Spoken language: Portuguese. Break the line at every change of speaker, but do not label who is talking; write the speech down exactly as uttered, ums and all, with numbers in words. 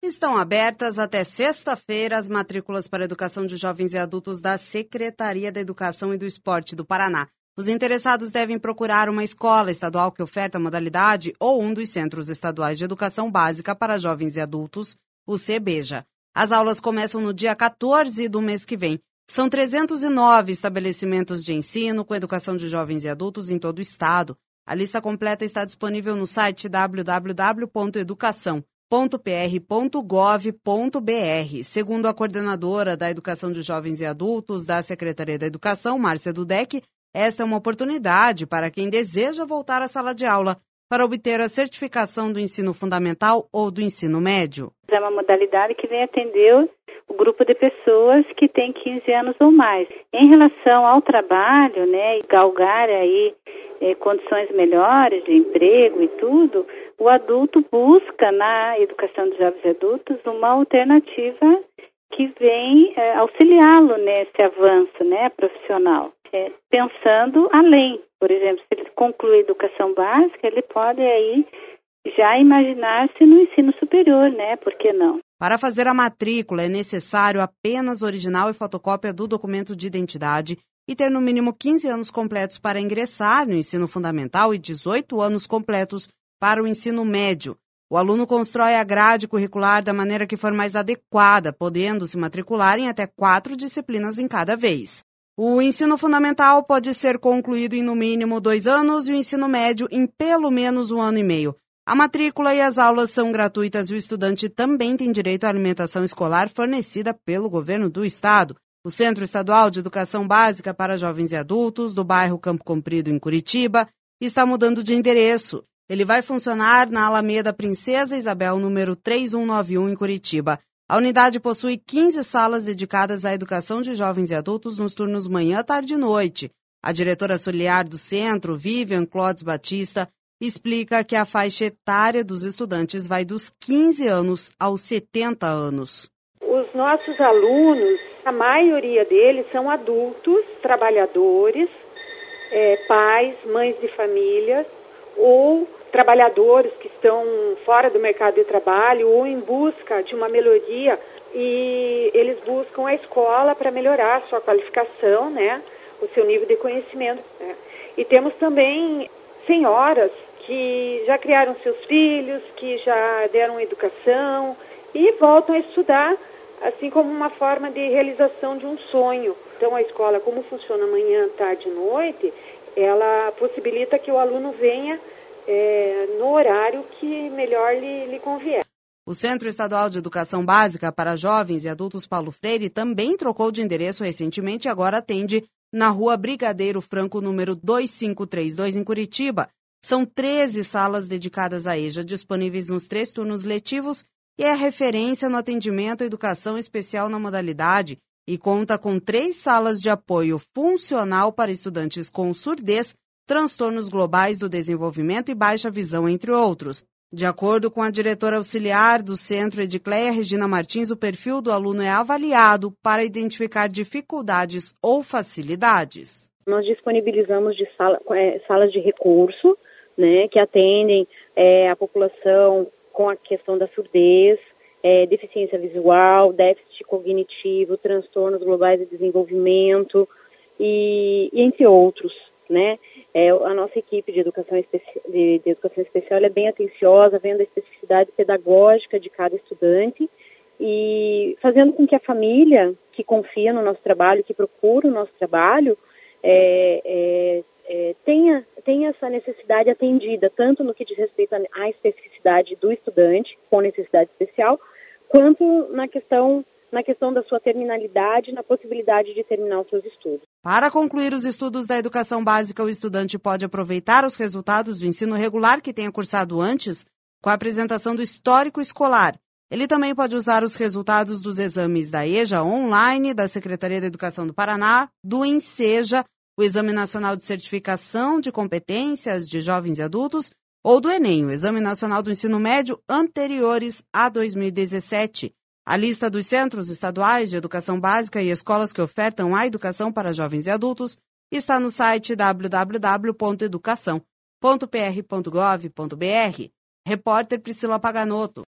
Estão abertas até sexta-feira as matrículas para a educação de jovens e adultos da Secretaria da Educação e do Esporte do Paraná. Os interessados devem procurar uma escola estadual que oferta a modalidade ou um dos Centros Estaduais de Educação Básica para Jovens e Adultos, o CEBEJA. As aulas começam no dia quatorze do mês que vem. São trezentos e nove estabelecimentos de ensino com educação de jovens e adultos em todo o estado. A lista completa está disponível no site w w w ponto educação ponto p r ponto gov ponto b r. Segundo a coordenadora da Educação de Jovens e Adultos da Secretaria da Educação, Márcia Dudek, esta é uma oportunidade para quem deseja voltar à sala de aula para obter a certificação do ensino fundamental ou do ensino médio.
É uma modalidade que vem atender o grupo de pessoas que tem quinze anos ou mais. Em relação ao trabalho, né, e galgar aí eh, condições melhores de emprego e tudo, o adulto busca na educação de jovens e adultos uma alternativa que vem eh, auxiliá-lo nesse avanço, né, profissional. É, pensando além, por exemplo, se ele conclui a educação básica, ele pode aí já imaginar-se no ensino superior, né? Por que não?
Para fazer a matrícula é necessário apenas original e fotocópia do documento de identidade e ter no mínimo quinze anos completos para ingressar no ensino fundamental e dezoito anos completos para o ensino médio. O aluno constrói a grade curricular da maneira que for mais adequada, podendo se matricular em até quatro disciplinas em cada vez. O ensino fundamental pode ser concluído em no mínimo dois anos e o ensino médio em pelo menos um ano e meio. A matrícula e as aulas são gratuitas e o estudante também tem direito à alimentação escolar fornecida pelo governo do estado. O Centro Estadual de Educação Básica para Jovens e Adultos, do bairro Campo Comprido, em Curitiba, está mudando de endereço. Ele vai funcionar na Alameda Princesa Isabel, número três um nove um, em Curitiba. A unidade possui quinze salas dedicadas à educação de jovens e adultos nos turnos manhã, tarde e noite. A diretora auxiliar do centro, Vivian Clodes Batista, explica que a faixa etária dos estudantes vai dos quinze anos aos setenta anos.
Os nossos alunos, a maioria deles são adultos, trabalhadores, é, pais, mães de famílias ou trabalhadores que estão fora do mercado de trabalho ou em busca de uma melhoria e eles buscam a escola para melhorar a sua qualificação, né, o seu nível de conhecimento, né. E temos também senhoras que já criaram seus filhos, que já deram educação e voltam a estudar, assim como uma forma de realização de um sonho. Então a escola, como funciona manhã, tarde e noite, ela possibilita que o aluno venha É, no horário que melhor lhe, lhe convier.
O Centro Estadual de Educação Básica para Jovens e Adultos Paulo Freire também trocou de endereço recentemente e agora atende na Rua Brigadeiro Franco, número dois cinco três dois, em Curitiba. São treze salas dedicadas à EJA, disponíveis nos três turnos letivos e é referência no atendimento à educação especial na modalidade e conta com três salas de apoio funcional para estudantes com surdez, transtornos globais do desenvolvimento e baixa visão, entre outros. De acordo com a diretora auxiliar do centro, Edicleia Regina Martins, o perfil do aluno é avaliado para identificar dificuldades ou facilidades.
Nós disponibilizamos de sala, é, salas de recurso, né, que atendem é, a população com a questão da surdez, é, deficiência visual, déficit cognitivo, transtornos globais de desenvolvimento e, e entre outros, né? É, a nossa equipe de educação, especi- de, de educação especial é bem atenciosa, vendo a especificidade pedagógica de cada estudante e fazendo com que a família que confia no nosso trabalho, que procura o nosso trabalho, é, é, é, tenha, tenha essa necessidade atendida, tanto no que diz respeito à especificidade do estudante com necessidade especial, quanto na questão na questão da sua terminalidade, na possibilidade de terminar os seus estudos.
Para concluir os estudos da educação básica, o estudante pode aproveitar os resultados do ensino regular que tenha cursado antes, com a apresentação do histórico escolar. Ele também pode usar os resultados dos exames da EJA online, da Secretaria da Educação do Paraná, do ENSEJA, o Exame Nacional de Certificação de Competências de Jovens e Adultos, ou do ENEM, o Exame Nacional do Ensino Médio, anteriores a dois mil e dezessete. A lista dos centros estaduais de educação básica e escolas que ofertam a educação para jovens e adultos está no site w w w ponto educação ponto p r ponto gov ponto b r. Repórter Priscila Paganoto.